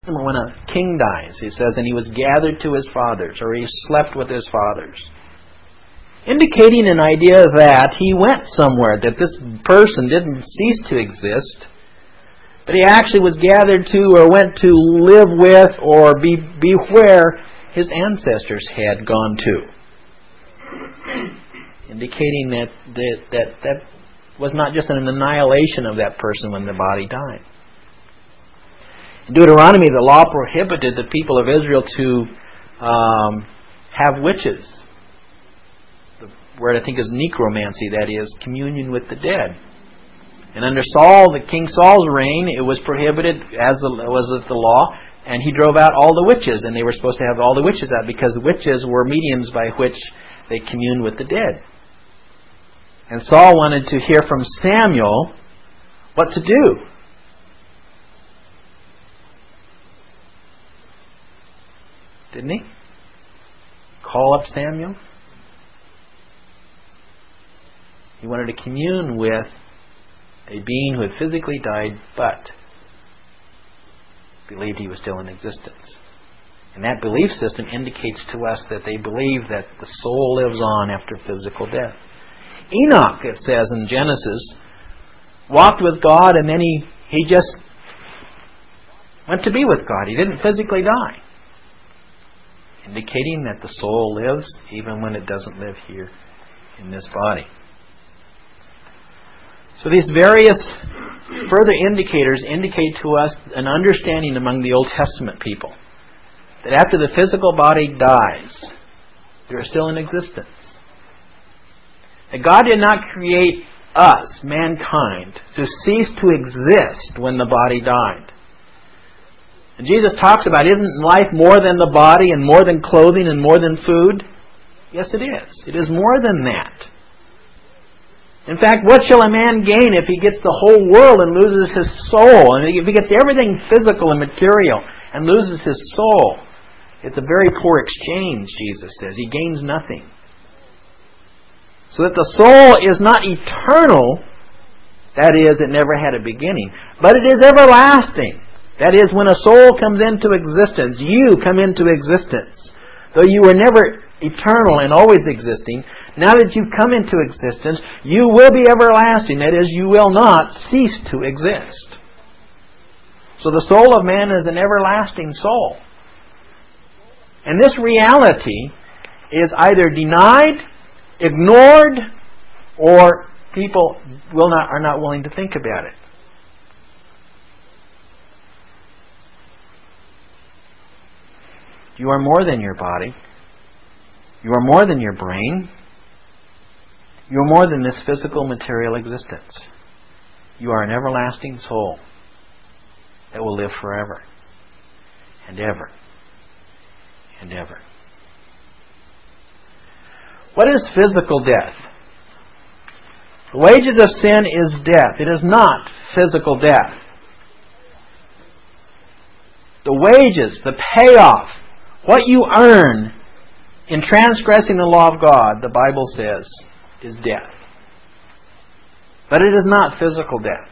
When a king dies, he says, and he was gathered to his fathers, or he slept with his fathers. Indicating an idea that he went somewhere, that this person didn't cease to exist, but he actually was gathered to or went to live with or be where his ancestors had gone to. Indicating that was not just an annihilation of that person when the body died. In Deuteronomy, the law prohibited the people of Israel to have witches. The word I think is necromancy, that is, communion with the dead. And under King Saul's reign, it was prohibited, as was the law, and he drove out all the witches, and they were supposed to have all the witches out because witches were mediums by which they communed with the dead. And Saul wanted to hear from Samuel what to do. Didn't he? Call up Samuel. He wanted to commune with a being who had physically died but believed he was still in existence. And that belief system indicates to us that they believe that the soul lives on after physical death. Enoch, it says in Genesis, walked with God and then he just went to be with God. He didn't physically die. Indicating that the soul lives even when it doesn't live here in this body. So these various further indicators indicate to us an understanding among the Old Testament people that after the physical body dies, they are still in existence. That God did not create us, mankind, to cease to exist when the body died. And Jesus talks about, isn't life more than the body and more than clothing and more than food? Yes, it is. It is more than that. In fact, what shall a man gain if he gets the whole world and loses his soul? And if he gets everything physical and material and loses his soul, it's a very poor exchange, Jesus says. He gains nothing. So that the soul is not eternal, that is, it never had a beginning, but it is everlasting. That is, when a soul comes into existence, you come into existence. Though you were never eternal and always existing, now that you've come into existence, you will be everlasting. That is, you will not cease to exist. So the soul of man is an everlasting soul. And this reality is either denied, ignored, or people are not willing to think about it. You are more than your body. You are more than your brain. You are more than this physical material existence. You are an everlasting soul that will live forever and ever and ever. What is physical death? The wages of sin is death. It is not physical death. The wages, the payoff, what you earn in transgressing the law of God, the Bible says, is death. But it is not physical death.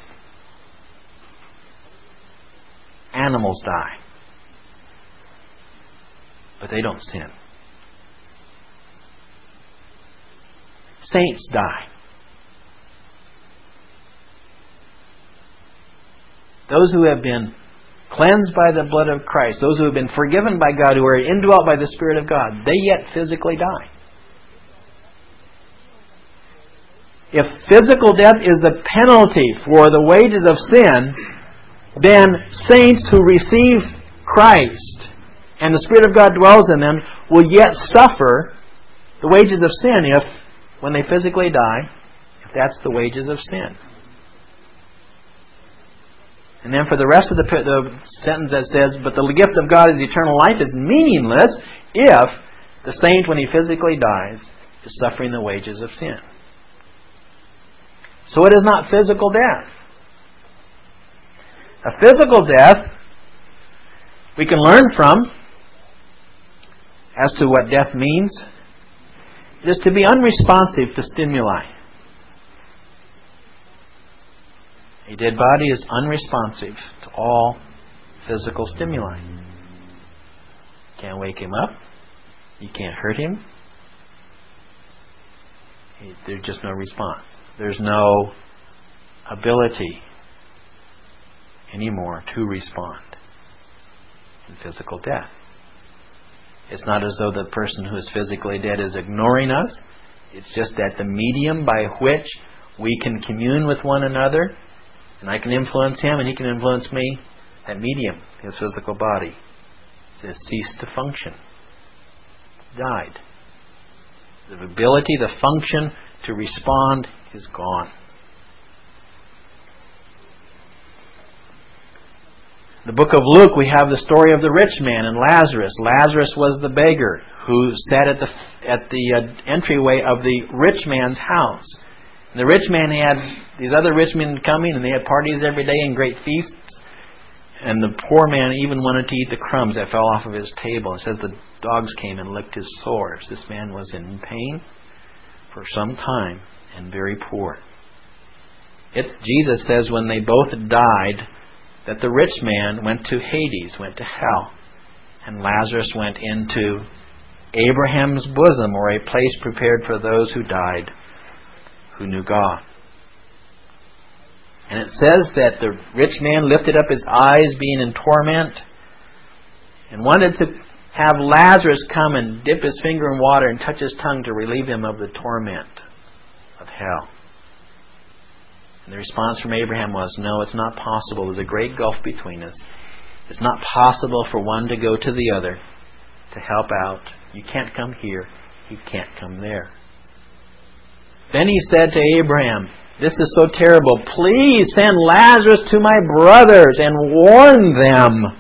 Animals die. But they don't sin. Saints die. Those who have been cleansed by the blood of Christ, those who have been forgiven by God, who are indwelt by the Spirit of God, they yet physically die. If physical death is the penalty for the wages of sin, then saints who receive Christ and the Spirit of God dwells in them will yet suffer the wages of sin if, when they physically die, if that's the wages of sin. And then for the rest of the sentence that says, but the gift of God is eternal life, is meaningless if the saint, when he physically dies, is suffering the wages of sin. So it is not physical death. A physical death we can learn from as to what death means. It is to be unresponsive to stimuli. A dead body is unresponsive to all physical stimuli. Can't wake him up. You can't hurt him. There's just no response. There's no ability anymore to respond in physical death. It's not as though the person who is physically dead is ignoring us. It's just that the medium by which we can commune with one another, and I can influence him and he can influence me, that medium, his physical body, has ceased to function. It's died. The ability, the function to respond is gone. In the book of Luke, we have the story of the rich man and Lazarus. Lazarus was the beggar who sat at the entryway of the rich man's house. And the rich man had these other rich men coming, and they had parties every day and great feasts. And the poor man even wanted to eat the crumbs that fell off of his table. It says the dogs came and licked his sores. This man was in pain for some time and very poor. Jesus says when they both died, that the rich man went to Hades, went to hell, and Lazarus went into Abraham's bosom, or a place prepared for those who died, who knew God. And it says that the rich man lifted up his eyes, being in torment, and wanted to have Lazarus come and dip his finger in water and touch his tongue to relieve him of the torment of hell. And the response from Abraham was, no, it's not possible. There's a great gulf between us. It's not possible for one to go to the other to help out. You can't come here. He can't come there. Then he said to Abraham, this is so terrible. Please send Lazarus to my brothers and warn them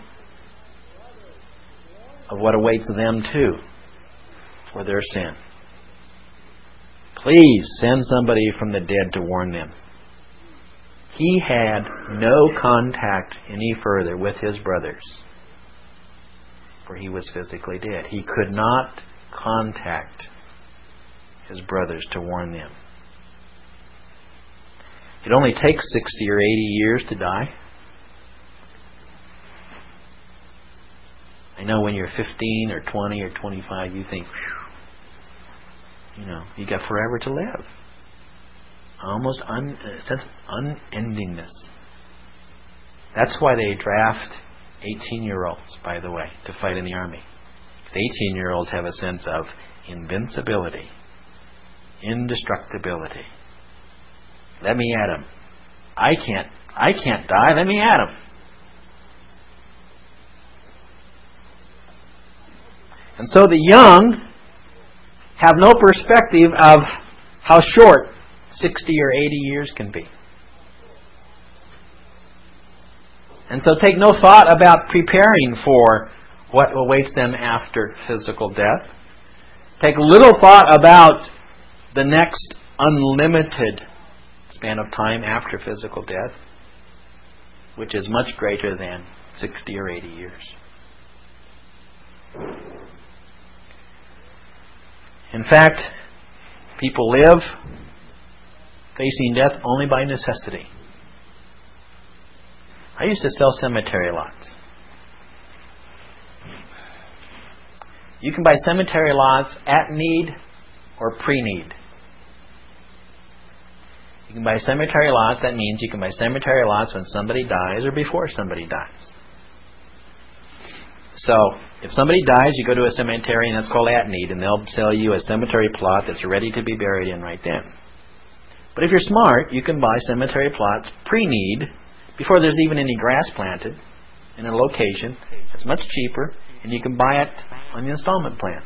of what awaits them too for their sin. Please send somebody from the dead to warn them. He had no contact any further with his brothers, for he was physically dead. He could not contact his brothers to warn them. It only takes 60 or 80 years to die. I know when you're 15 or 20 or 25, you think, you got forever to live. Almost a sense of unendingness. That's why they draft 18-year-olds, by the way, to fight in the army. Because 18-year-olds have a sense of invincibility, indestructibility. Let me at him. I can't die. Let me at him. And so the young have no perspective of how short 60 or 80 years can be. And so take no thought about preparing for what awaits them after physical death. Take little thought about the next unlimited span of time after physical death, which is much greater than 60 or 80 years. In fact, people live facing death only by necessity. I used to sell cemetery lots. You can buy cemetery lots at need or pre-need. You can buy cemetery lots, that means you can buy cemetery lots when somebody dies or before somebody dies. So, if somebody dies, you go to a cemetery and that's called at need, and they'll sell you a cemetery plot that's ready to be buried in right then. But if you're smart, you can buy cemetery plots pre-need, before there's even any grass planted, in a location. It's much cheaper, and you can buy it on the installment plan.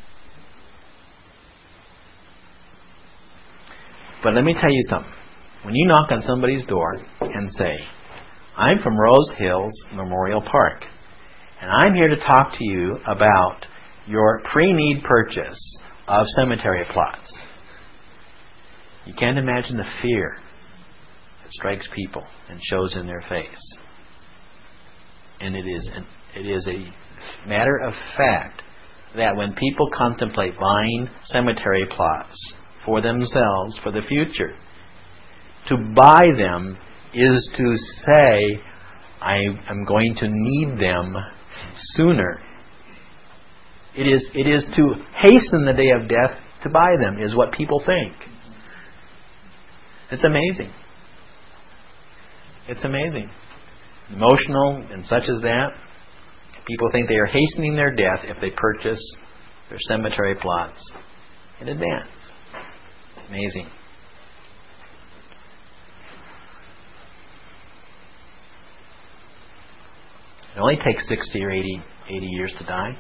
But let me tell you something. When you knock on somebody's door and say, I'm from Rose Hills Memorial Park, and I'm here to talk to you about your pre-need purchase of cemetery plots. You can't imagine the fear that strikes people and shows in their face. And it is a matter of fact that when people contemplate buying cemetery plots for themselves, for the future, to buy them is to say, I am going to need them sooner. It is to hasten the day of death to buy them, is what people think. It's amazing. It's amazing. Emotional and such as that. People think they are hastening their death if they purchase their cemetery plots in advance. Amazing. It only takes 60 or 80 years to die.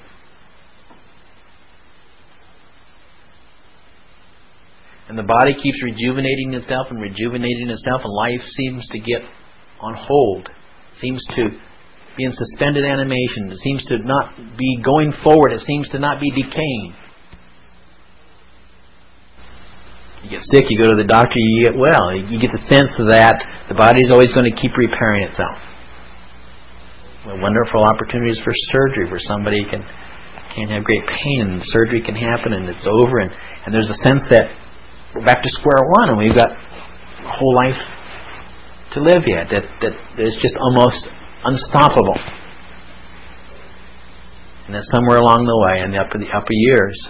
And the body keeps rejuvenating itself and life seems to get on hold. Seems to be in suspended animation. It seems to not be going forward. It seems to not be decaying. You get sick, you go to the doctor, you get well. You get the sense that the body is always going to keep repairing itself. Wonderful opportunities for surgery where somebody can have great pain and surgery can happen and it's over and there's a sense that we're back to square one and we've got a whole life to live yet. That is just almost unstoppable. And then somewhere along the way in the upper years,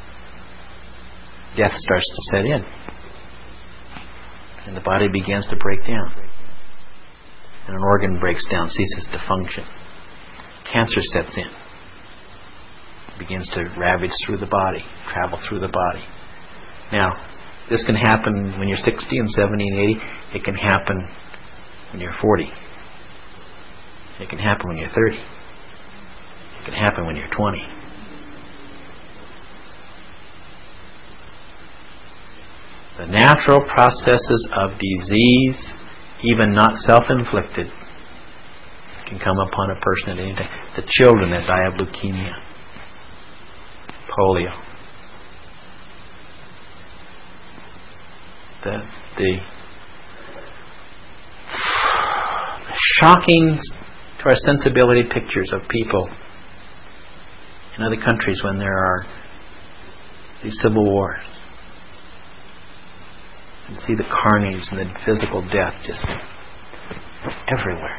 death starts to set in. And the body begins to break down. And an organ breaks down, ceases to function. Cancer sets in. It begins to ravage through the body, travel through the body. Now, this can happen when you're 60 and 70 and 80. It can happen when you're 40. It can happen when you're 30. It can happen when you're 20. The natural processes of disease, even not self-inflicted, can come upon a person at any time. The children that die of leukemia, polio, the shocking to our sensibility pictures of people in other countries when there are these civil wars. And see the carnage and the physical death just everywhere.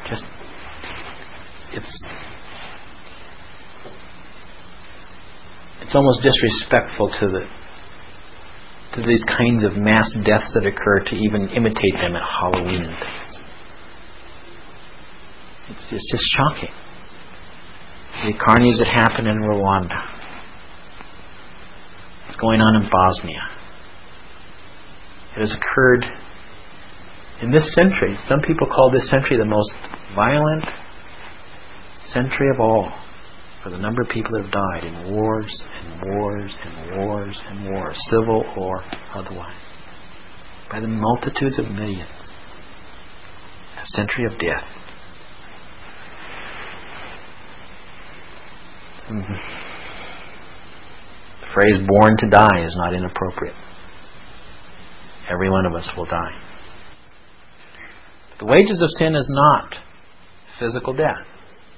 It's almost disrespectful to these kinds of mass deaths that occur to even imitate them at Halloween and things. It's just shocking. The carnage that happened in Rwanda. What's going on in Bosnia. It has occurred in this century. Some people call this century the most violent century of all, for the number of people that have died in wars and wars and wars and wars, civil or otherwise, by the multitudes of millions. A century of death. The phrase "born to die" is not inappropriate. Every one of us will die. The wages of sin is not physical death.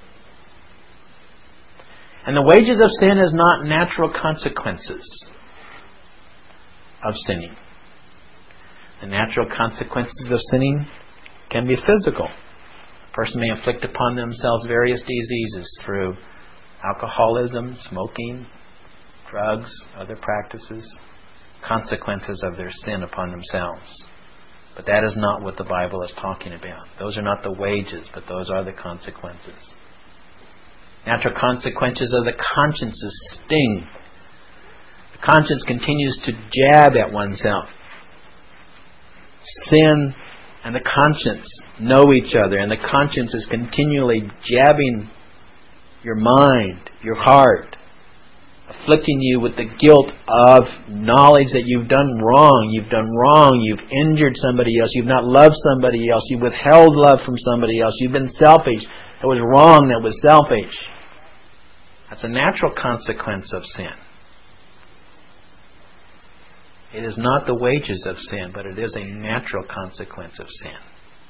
And the wages of sin is not natural consequences of sinning. The natural consequences of sinning can be physical. A person may inflict upon themselves various diseases through alcoholism, smoking, drugs, other practices. Consequences of their sin upon themselves. But that is not what the Bible is talking about. Those are not the wages, but those are the consequences. Natural consequences of the conscience's sting. The conscience continues to jab at oneself. Sin and the conscience know each other, and the conscience is continually jabbing your mind, your heart, afflicting you with the guilt of knowledge that you've done wrong. You've done wrong. You've injured somebody else. You've not loved somebody else. You've withheld love from somebody else. You've been selfish. That was wrong. That was selfish. That's a natural consequence of sin. It is not the wages of sin, but it is a natural consequence of sin.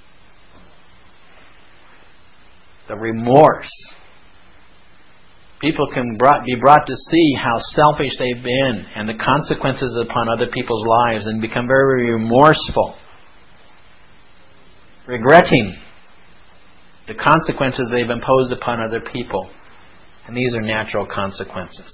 The remorse. People can be brought to see how selfish they've been and the consequences upon other people's lives and become very remorseful, regretting the consequences they've imposed upon other people. And these are natural consequences.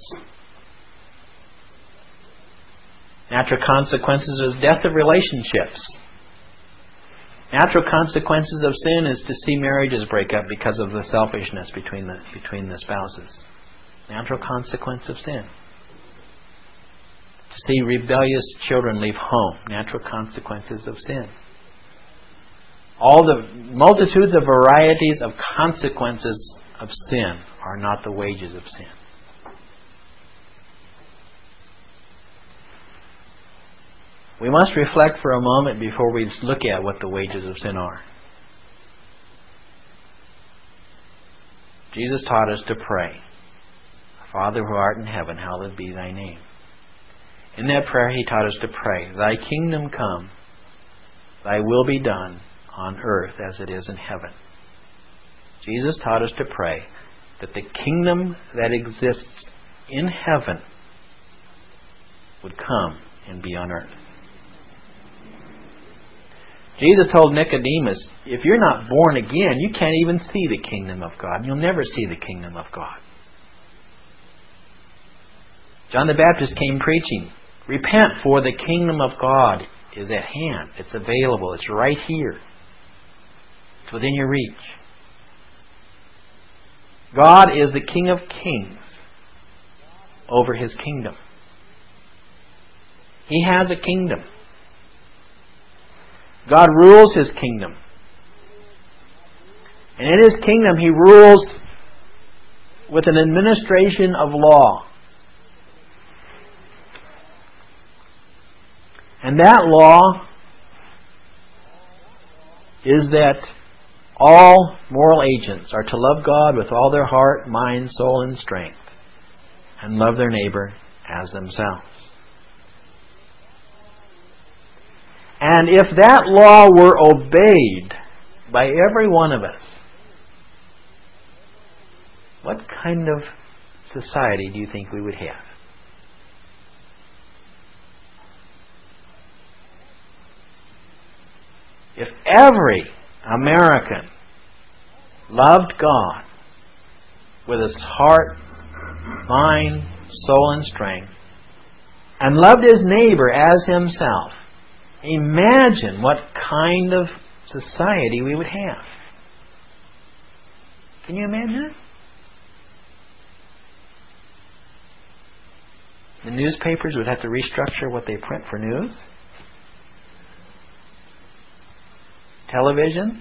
Natural consequences is death of relationships. Natural consequences of sin is to see marriages break up because of the selfishness between the spouses. Natural consequence of sin. To see rebellious children leave home. Natural consequences of sin. All the multitudes of varieties of consequences of sin are not the wages of sin. We must reflect for a moment before we look at what the wages of sin are. Jesus taught us to pray, Father who art in heaven, hallowed be thy name. In that prayer He taught us to pray, Thy kingdom come, Thy will be done on earth as it is in heaven. Jesus taught us to pray that the kingdom that exists in heaven would come and be on earth. Jesus told Nicodemus, if you're not born again, you can't even see the kingdom of God. You'll never see the kingdom of God. John the Baptist came preaching, repent, for the kingdom of God is at hand. It's available. It's right here. It's within your reach. God is the King of kings over His kingdom. He has a kingdom. God rules His kingdom. And in His kingdom He rules with an administration of law. And that law is that all moral agents are to love God with all their heart, mind, soul, and strength, and love their neighbor as themselves. And if that law were obeyed by every one of us, what kind of society do you think we would have? If every American loved God with his heart, mind, soul, and strength, and loved his neighbor as himself, imagine what kind of society we would have. Can you imagine it? The newspapers would have to restructure what they print for news. Televisions.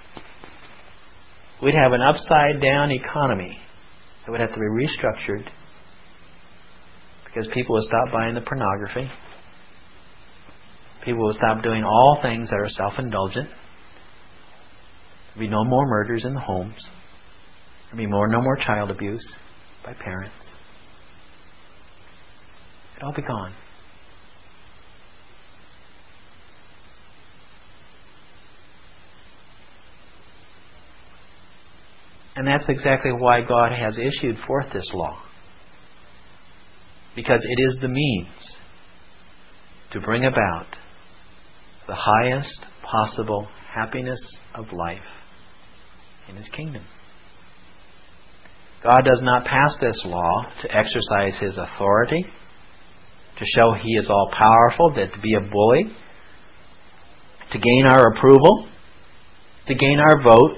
We'd have an upside-down economy that would have to be restructured because people would stop buying the pornography. People will stop doing all things that are self-indulgent. There'll be no more murders in the homes. There'll be no more child abuse by parents. It'll all be gone. And that's exactly why God has issued forth this law. Because it is the means to bring about the highest possible happiness of life in His kingdom. God does not pass this law to exercise His authority, to show He is all-powerful, to be a bully, to gain our approval, to gain our vote,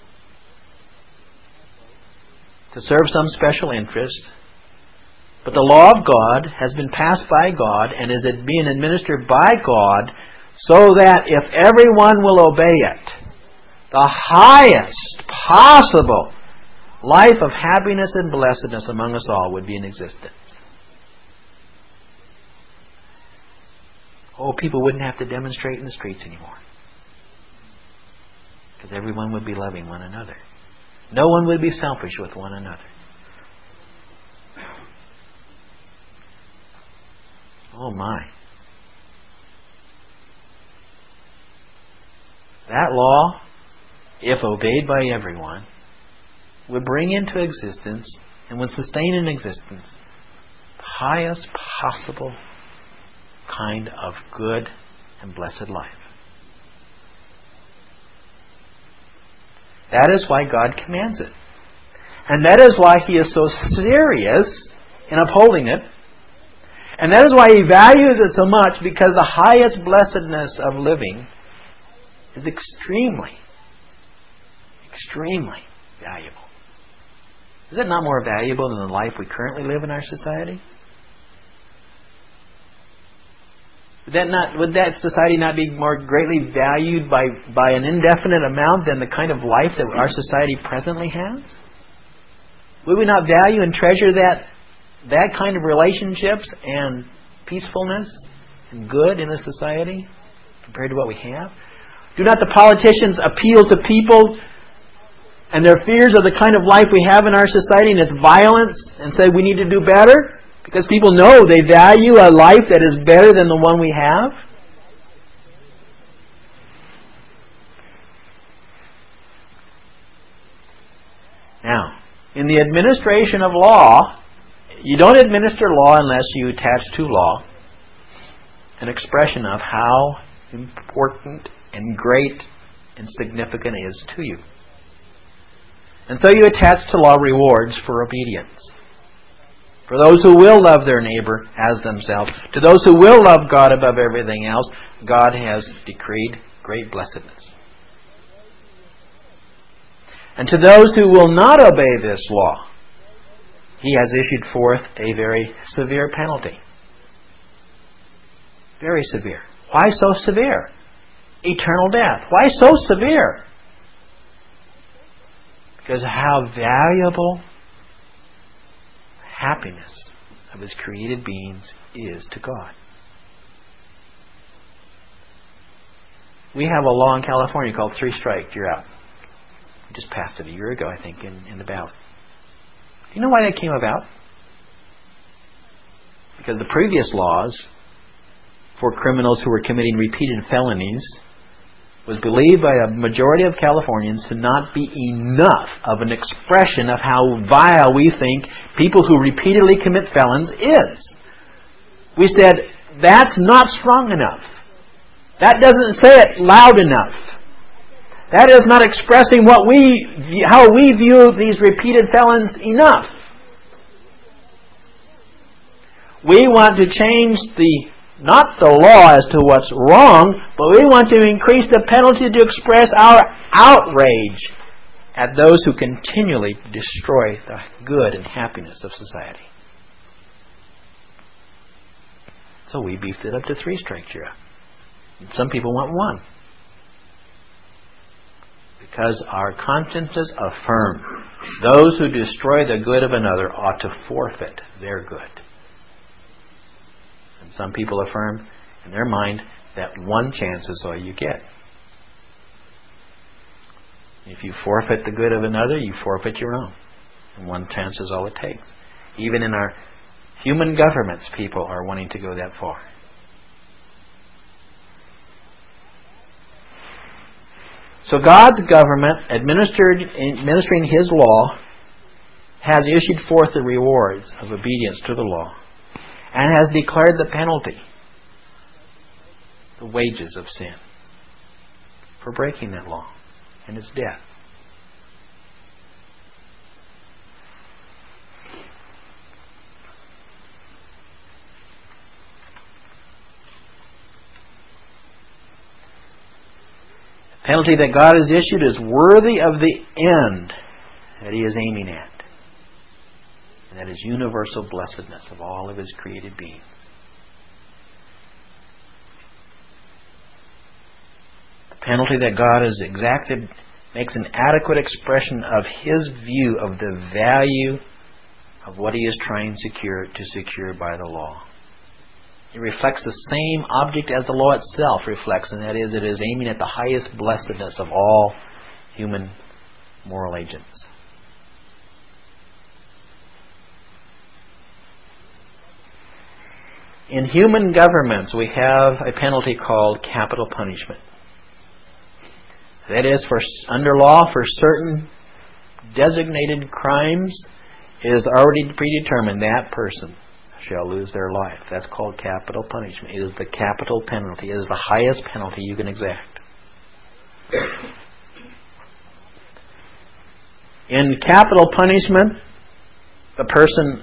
to serve some special interest. But the law of God has been passed by God and is being administered by God so that if everyone will obey it, the highest possible life of happiness and blessedness among us all would be in existence. Oh, people wouldn't have to demonstrate in the streets anymore. Because everyone would be loving one another. No one would be selfish with one another. Oh my. That law, if obeyed by everyone, would bring into existence and would sustain in existence the highest possible kind of good and blessed life. That is why God commands it. And that is why He is so serious in upholding it. And that is why He values it so much, because the highest blessedness of living is extremely, extremely valuable. Is it not more valuable than the life we currently live in our society? Would that society not be more greatly valued by an indefinite amount than the kind of life that our society presently has? Would we not value and treasure that kind of relationships and peacefulness and good in a society compared to what we have? Do not the politicians appeal to people and their fears of the kind of life we have in our society and its violence and say we need to do better? Because people know they value a life that is better than the one we have. Now, in the administration of law, you don't administer law unless you attach to law an expression of how important and great and significant it is to you. And so you attach to law rewards for obedience. For those who will love their neighbor as themselves, to those who will love God above everything else, God has decreed great blessedness. And to those who will not obey this law, He has issued forth a very severe penalty. Very severe. Why so severe? Eternal death. Why so severe? Because of how valuable happiness of His created beings is to God. We have a law in California called 3 strikes, you're out. We just passed it a year ago, I think, in the ballot. Do you know why that came about? Because the previous laws for criminals who were committing repeated felonies was believed by a majority of Californians to not be enough of an expression of how vile we think people who repeatedly commit felons is. We said, that's not strong enough. That doesn't say it loud enough. That is not expressing how we view these repeated felons enough. We want to change not the law as to what's wrong, but we want to increase the penalty to express our outrage at those who continually destroy the good and happiness of society. So we beefed it up to 3 strikes, you're out. Some people want 1. Because our consciences affirm those who destroy the good of another ought to forfeit their good. And some people affirm in their mind that 1 chance is all you get. If you forfeit the good of another, you forfeit your own. And 1 chance is all it takes. Even in our human governments, people are wanting to go that far. So God's government, administering His law, has issued forth the rewards of obedience to the law and has declared the penalty, the wages of sin, for breaking that law, and it's death. The penalty that God has issued is worthy of the end that He is aiming at. And that is universal blessedness of all of His created beings. The penalty that God has exacted makes an adequate expression of His view of the value of what He is trying to secure by the law. It reflects the same object as the law itself reflects, and that is, it is aiming at the highest blessedness of all human moral agents. In human governments, we have a penalty called capital punishment. That is, under law, for certain designated crimes, it is already predetermined that person shall lose their life. That's called capital punishment. It is the capital penalty. It is the highest penalty you can exact. In capital punishment, the person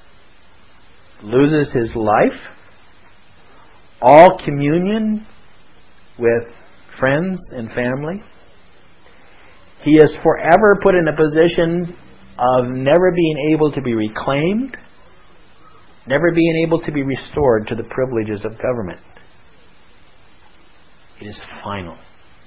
loses his life, all communion with friends and family. He is forever put in a position of never being able to be reclaimed, never being able to be restored to the privileges of government. It is final.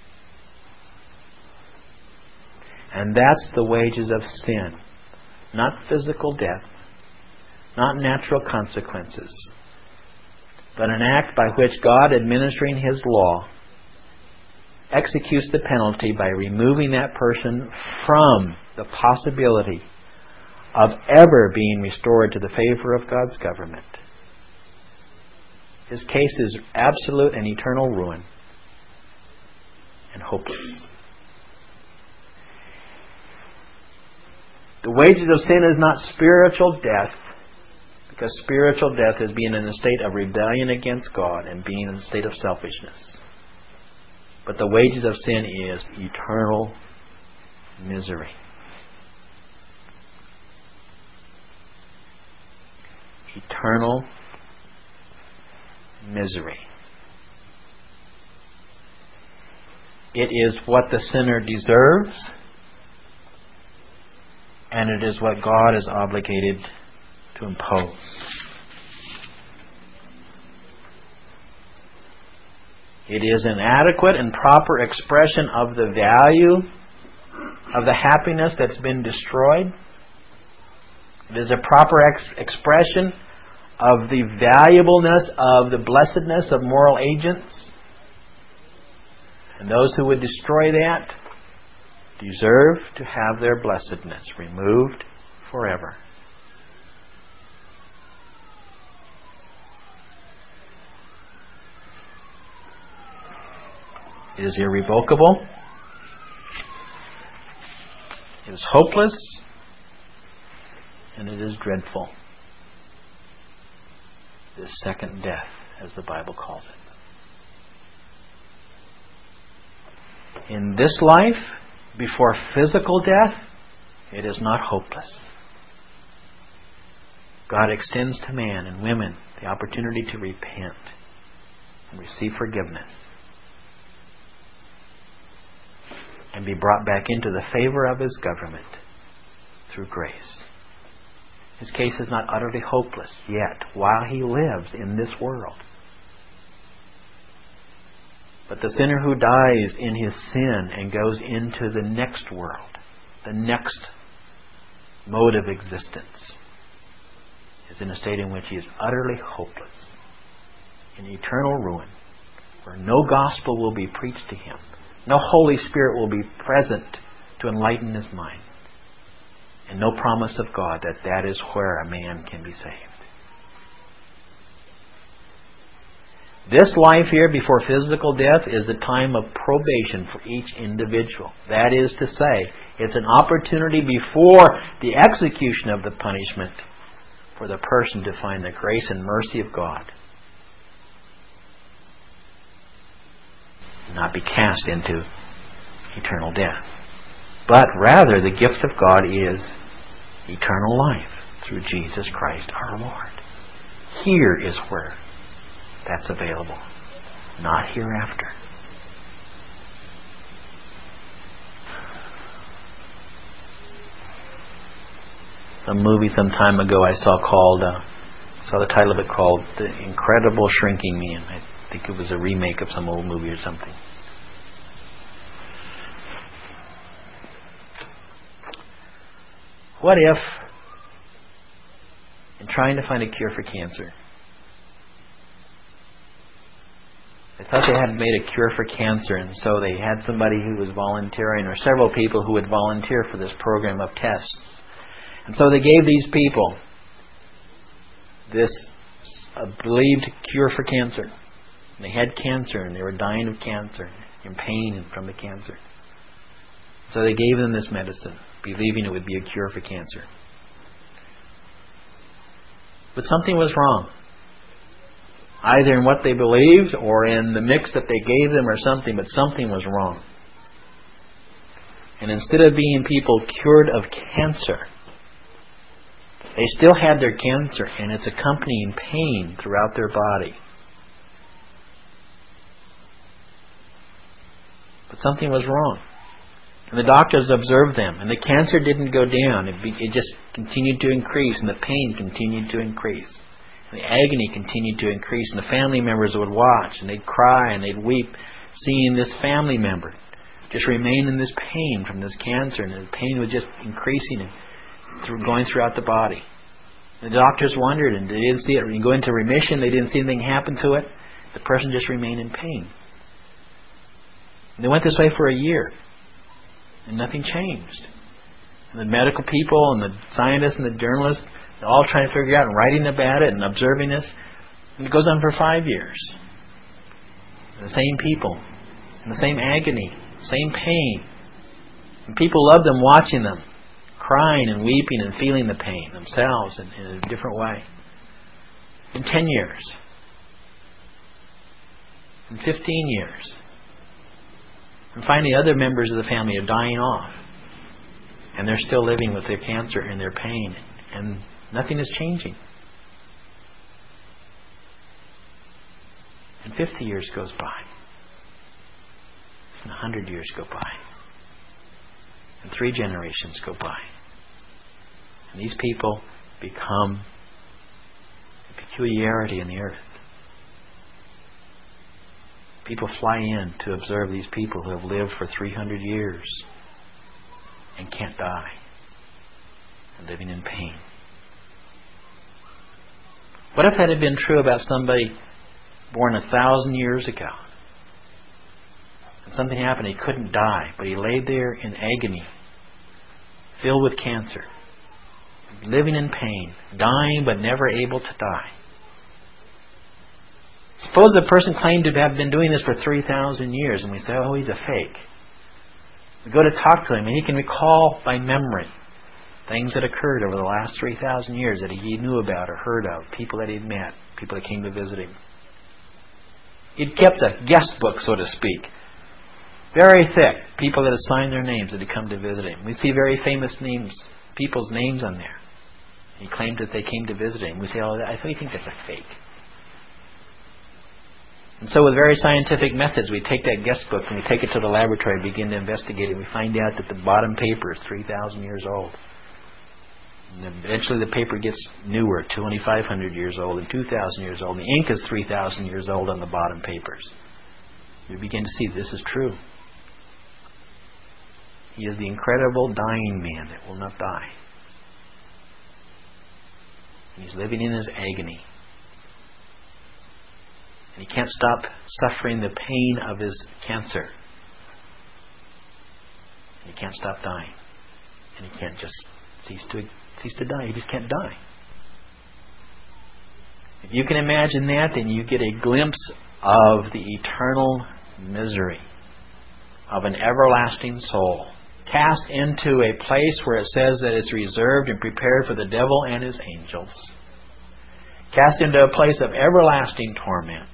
And that's the wages of sin. Not physical death, not natural consequences, but an act by which God, administering His law, executes the penalty by removing that person from the possibility of ever being restored to the favor of God's government. His case is absolute and eternal ruin and hopeless. The wages of sin is not spiritual death, because spiritual death is being in a state of rebellion against God and being in a state of selfishness. But the wages of sin is eternal misery. Eternal misery. It is what the sinner deserves, and it is what God is obligated to impose. It is an adequate and proper expression of the value of the happiness that's been destroyed. It is a proper expression of the valuableness of the blessedness of moral agents. And those who would destroy that deserve to have their blessedness removed forever. It is irrevocable. It is hopeless. And it is dreadful. This second death, as the Bible calls it. In this life, before physical death, it is not hopeless. God extends to man and women the opportunity to repent and receive forgiveness and be brought back into the favor of His government through grace. His case is not utterly hopeless yet while he lives in this world. But the sinner who dies in his sin and goes into the next world, the next mode of existence, is in a state in which he is utterly hopeless, in eternal ruin, where no gospel will be preached to him, no Holy Spirit will be present to enlighten his mind, and no promise of God that that is where a man can be saved. This life here before physical death is the time of probation for each individual. That is to say, it's an opportunity before the execution of the punishment for the person to find the grace and mercy of God, not be cast into eternal death. But rather, the gift of God is eternal life through Jesus Christ our Lord. Here is where that's available, not hereafter. Some movie some time ago I saw the title of it called The Incredible Shrinking Man. I think it was a remake of some old movie or something. What if, in trying to find a cure for cancer, they thought they had made a cure for cancer, and so they had somebody who was volunteering, or several people who would volunteer for this program of tests. And so they gave these people this believed cure for cancer. And they had cancer, and they were dying of cancer, in pain from the cancer. So they gave them this medicine, believing it would be a cure for cancer. But something was wrong. Either in what they believed or in the mix that they gave them or something, but something was wrong. And instead of being people cured of cancer, they still had their cancer and it's accompanying pain throughout their body. But something was wrong. And the doctors observed them, and the cancer didn't go down. It just continued to increase, and the pain continued to increase. And the agony continued to increase, and the family members would watch, and they'd cry, and they'd weep, seeing this family member just remain in this pain from this cancer, and the pain was just increasing and going throughout the body. The doctors wondered, and they didn't see it go into remission. They didn't see anything happen to it. The person just remained in pain. And they went this way for a year, and nothing changed. And the medical people and the scientists and the journalists, they're all trying to figure out and writing about it and observing this. And it goes on for 5 years. The same people, and the same agony, same pain. And people love them watching them, crying and weeping and feeling the pain themselves in a different way. In 10 years. In 15 years. And finally other members of the family are dying off. And they're still living with their cancer and their pain. And nothing is changing. And 50 years goes by. And 100 years go by. And 3 generations go by. And these people become a peculiarity in the earth. People fly in to observe these people who have lived for 300 years and can't die and living in pain. What if that had been true about somebody born 1,000 years ago? And something happened, he couldn't die, but he laid there in agony, filled with cancer, living in pain, dying but never able to die. Suppose the person claimed to have been doing this for 3,000 years, and we say, oh, he's a fake. We go to talk to him, and he can recall by memory things that occurred over the last 3,000 years that he knew about or heard of, people that he'd met, people that came to visit him. He'd kept a guest book, so to speak, very thick, people that had signed their names that had come to visit him. We see very famous names, people's names on there. He claimed that they came to visit him. We say, oh, I think that's a fake. And so with very scientific methods, we take that guest book and we take it to the laboratory, begin to investigate it. We find out that the bottom paper is 3,000 years old. And eventually the paper gets newer, 2,500 years old and 2,000 years old. The ink is 3,000 years old on the bottom papers. We begin to see this is true. He is the incredible dying man that will not die. And he's living in his agony. And he can't stop suffering the pain of his cancer. And he can't stop dying. And he can't just cease to die. He just can't die. If you can imagine that, then you get a glimpse of the eternal misery of an everlasting soul cast into a place where it says that it's reserved and prepared for the devil and his angels. Cast into a place of everlasting torment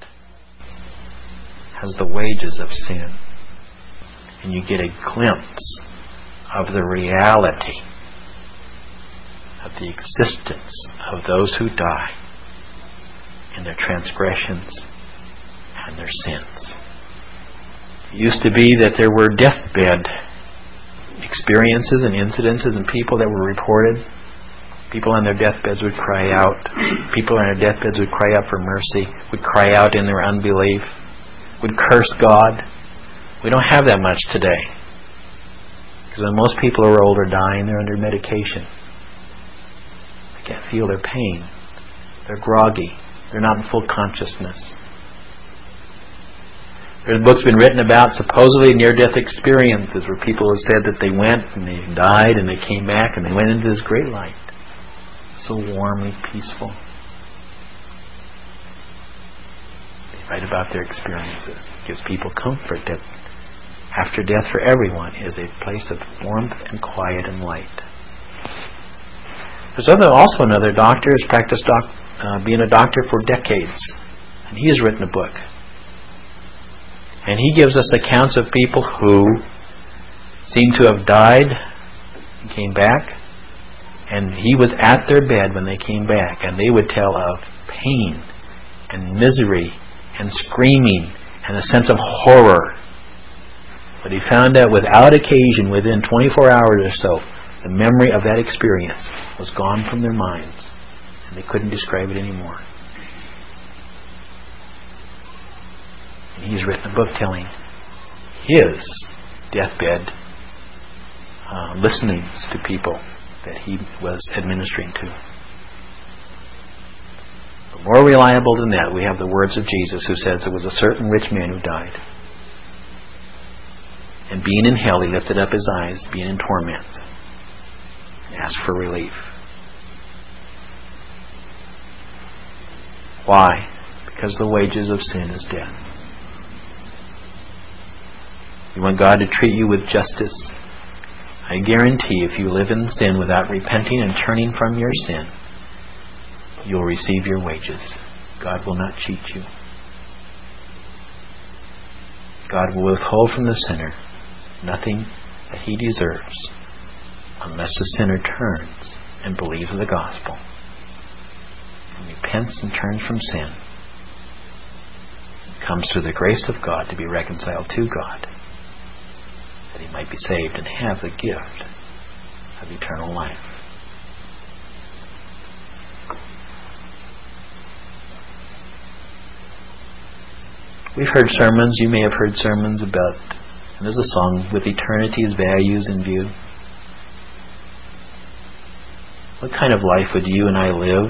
as the wages of sin. And you get a glimpse of the reality of the existence of those who die in their transgressions and their sins. It used to be that there were deathbed experiences and incidences and people that were reported. People on their deathbeds would cry out. People on their deathbeds would cry out for mercy, would cry out in their unbelief, would curse God. We don't have that much today. Because when most people are old or dying, they're under medication. They can't feel their pain. They're groggy. They're not in full consciousness. There's books been written about supposedly near-death experiences where people have said that they went and they died and they came back and they went into this great light. So warmly peaceful. They write about their experiences. It gives people comfort that after death for everyone is a place of warmth and quiet and light. There's also another doctor who's practiced being a doctor for decades. And he has written a book. And he gives us accounts of people who seemed to have died and came back, and he was at their bed when they came back, and they would tell of pain and misery and screaming and a sense of horror. But he found out without occasion, within 24 hours or so, the memory of that experience was gone from their minds, and they couldn't describe it anymore. And he's written a book telling his deathbed listenings to people that he was administering to. But more reliable than that, we have the words of Jesus, who says, there was a certain rich man who died, and being in hell, he lifted up his eyes, being in torment, and asked for relief. Why? Because the wages of sin is death. You want God to treat you with justice? I guarantee if you live in sin without repenting and turning from your sin, you'll receive your wages. God will not cheat you. God will withhold from the sinner nothing that he deserves unless the sinner turns and believes the gospel and repents and turns from sin, and comes through the grace of God to be reconciled to God, that he might be saved and have the gift of eternal life. We've heard sermons, you may have heard sermons about, and there's a song, with eternity's values in view. What kind of life would you and I live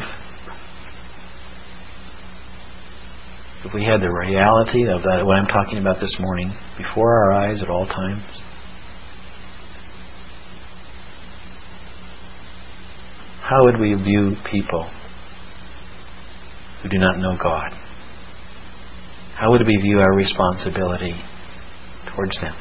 if we had the reality of that, what I'm talking about this morning, before our eyes at all times? How would we view people who do not know God? How would we view our responsibility towards them?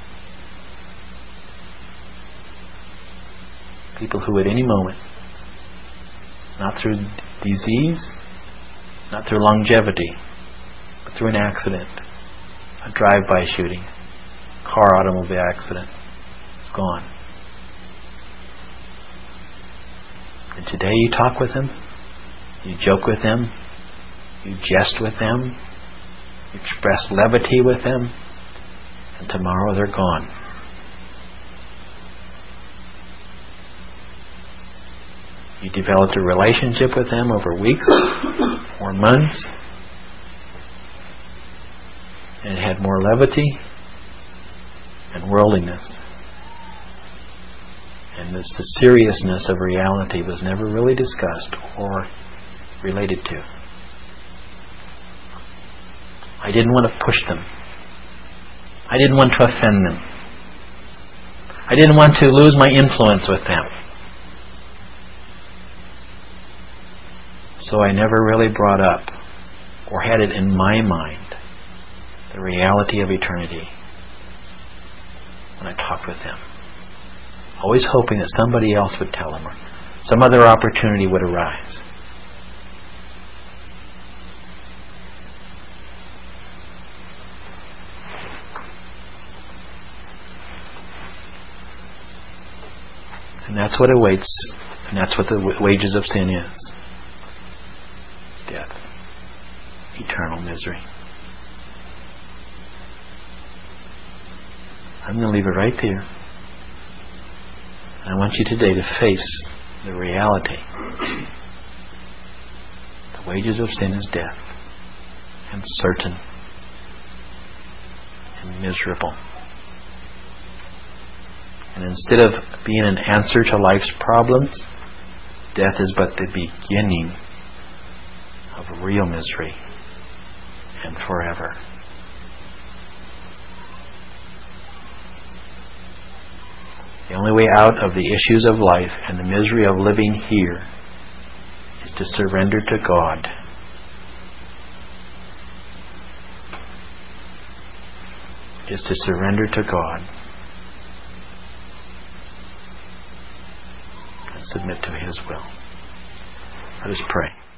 People who at any moment, not through disease, not through longevity, but through an accident, a drive-by shooting, automobile accident, it's gone. And today you talk with them, you joke with them, you jest with them, you express levity with them, and tomorrow they're gone. You developed a relationship with them over weeks or months, and it had more levity and worldliness. And the seriousness of reality was never really discussed or related to. I didn't want to push them. I didn't want to offend them. I didn't want to lose my influence with them. So I never really brought up or had it in my mind the reality of eternity when I talked with them. Always hoping that somebody else would tell them or some other opportunity would arise. And that's what awaits, and that's what the wages of sin is. Death. Eternal misery. I'm going to leave it right there. I want you today to face the reality. The wages of sin is death, and certain, and miserable. And instead of being an answer to life's problems, death is but the beginning of real misery and forever. The only way out of the issues of life and the misery of living here is to surrender to God. Is to surrender to God and submit to His will. Let us pray.